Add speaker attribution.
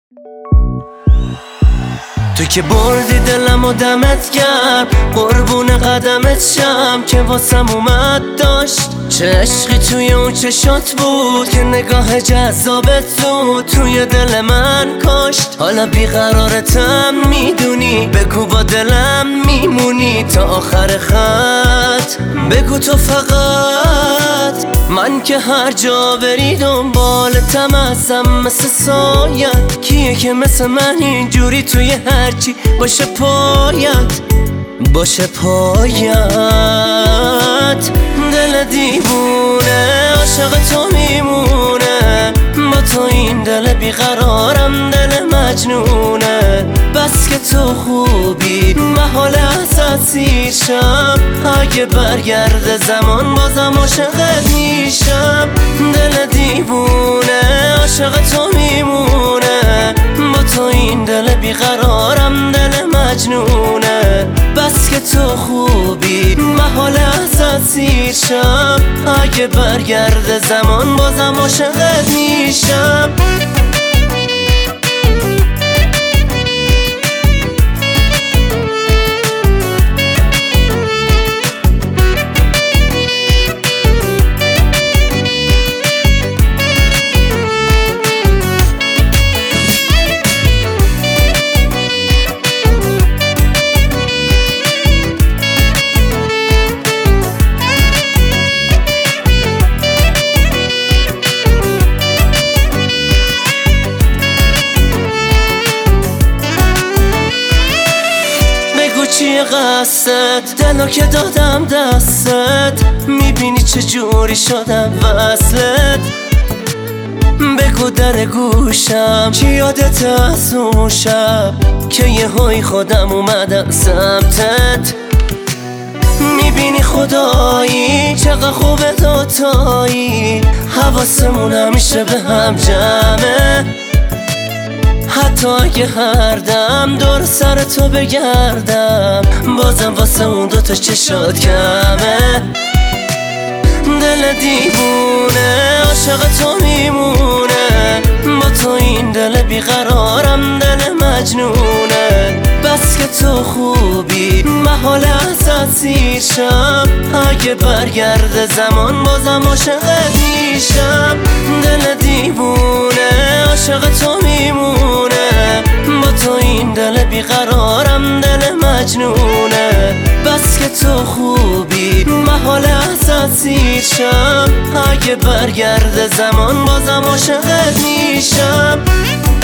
Speaker 1: تو که بردی دلم و دمت گرم، قربون قدمت شم که واسم اومد داشت. چه عشقی توی اون چشات بود که نگاه جذابت زود توی دل من کاشت. حالا بیقرارتم میدونی، بگو با دلم میمونی تا آخر خط. بگو تو فقط، من که هر جا بری دنبالتم ازم مثل سایت. کیه که مثل من اینجوری توی هرچی باشه پایت دل دیوونه عاشق تو میمونه، با تو این دل بیقرارم دل مجنونه. بس که تو خوبی محال ازت سیرشم، اگه برگرده زمان بازم عاشقت میشم. دل دیوونه عاشق تو میمونه، با تو این دل بیقرارم دل مجنونه. بس که تو خوبی محال ازت سیرشم، اگه برگرده زمان بازم عاشقت میشم. چیه قصد دلو که دادم دستت، میبینی چه جوری شدم وصلت. بگو در گوشم چی یادت از اون شب که یه های خودم اومدم سمتت. میبینی خدایی چقدر خوبه دوتایی، حواسمون همیشه به هم جمعه. حتی اگه هر دم دور سر تو بگردم، بازم واسه اون دوتا چشات کمه. دل دیوونه عاشق تو میمونه، با تو این دل بیقرارم دل مجنونه. بس که تو خوبی محال ازت سیرشم، اگه برگرده زمان بازم عاشقت میشم. دل دیوونه عاشق تو میمونه، با تو این دل بیقرارم دل مجنونه. بس که تو خوبی محال ازت سیرشم، اگه برگرده زمان بازم عاشقت میشم.